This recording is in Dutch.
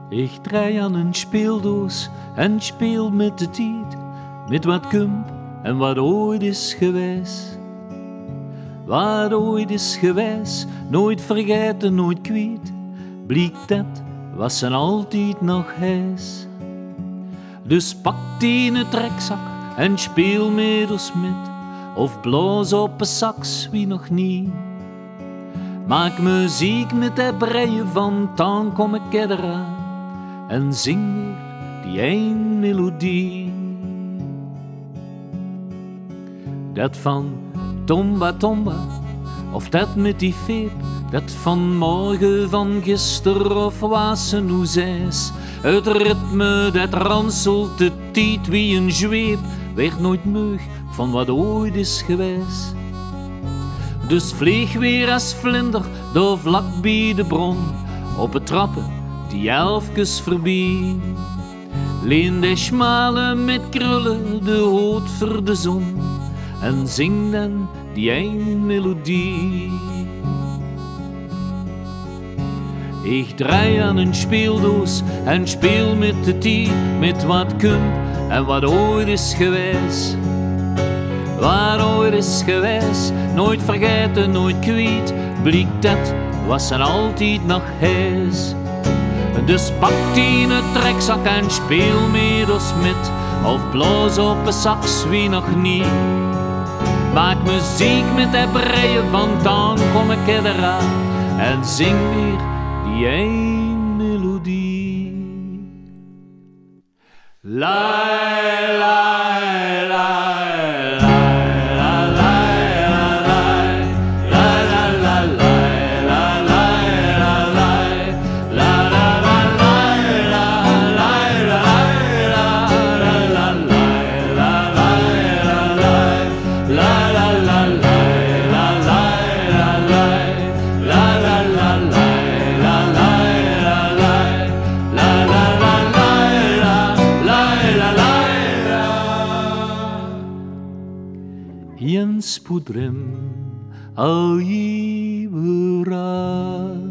Ik draai aan een speeldoos en speel met de tijd, met wat komt en wat ooit is geweest. Wat ooit is geweest, nooit vergeten, nooit kwijt, blijkt dat wat ze altijd nog is. Dus pak die in het trekzak en speel met ons met, of blaas op een sax, wie nog niet. Maak muziek met de breien van, dan kom ik eraan en zing weer die een melodie. Dat van Tomba Tomba, of dat met die veep, dat van morgen, van gister of wassen hoe zes. Het ritme dat ranselt de tijd wie een zweep, werd nooit meug van wat ooit is geweest. Dus vlieg weer als vlinder door vlak bij de bron, op het trappen die elfkes voorbij. Leen de schmale met krullen de hoed voor de zon en zing dan die een melodie. Ik draai aan een speeldoos en speel met de tijd, met wat komt en wat ooit is geweest. Wat ooit is geweest, nooit vergeten, nooit kwijt, blijkt dat wat ze altijd nog is. Dus pak die in het trekzak en speel met ons met, of blaas op een sax, wie nog niet. Maak muziek met de breien van, dan kom ik eraan en zing weer die een melodie. Lai, lai, lai, lai, lai, lai, lai, lai, lai, lai, lai, lai, lai, Jens Poedrem, al je